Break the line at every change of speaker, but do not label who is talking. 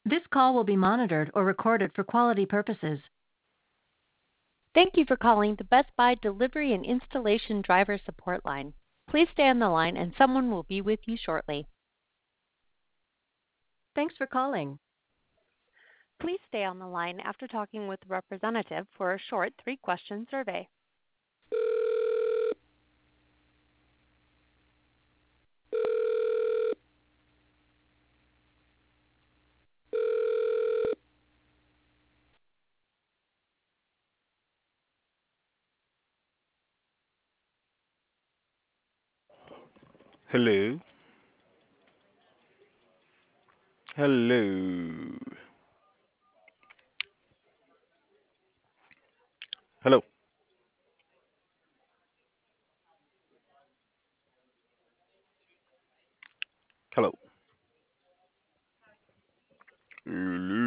This call will be monitored or recorded for quality purposes.
Thank you for calling the Best Buy Delivery and Installation Driver Support Line. Please stay on the line and someone will be with you shortly.
Thanks for calling.
Please stay on the line after talking with the representative for a short 3-question survey.
Hello. Hello. Hello. Hello.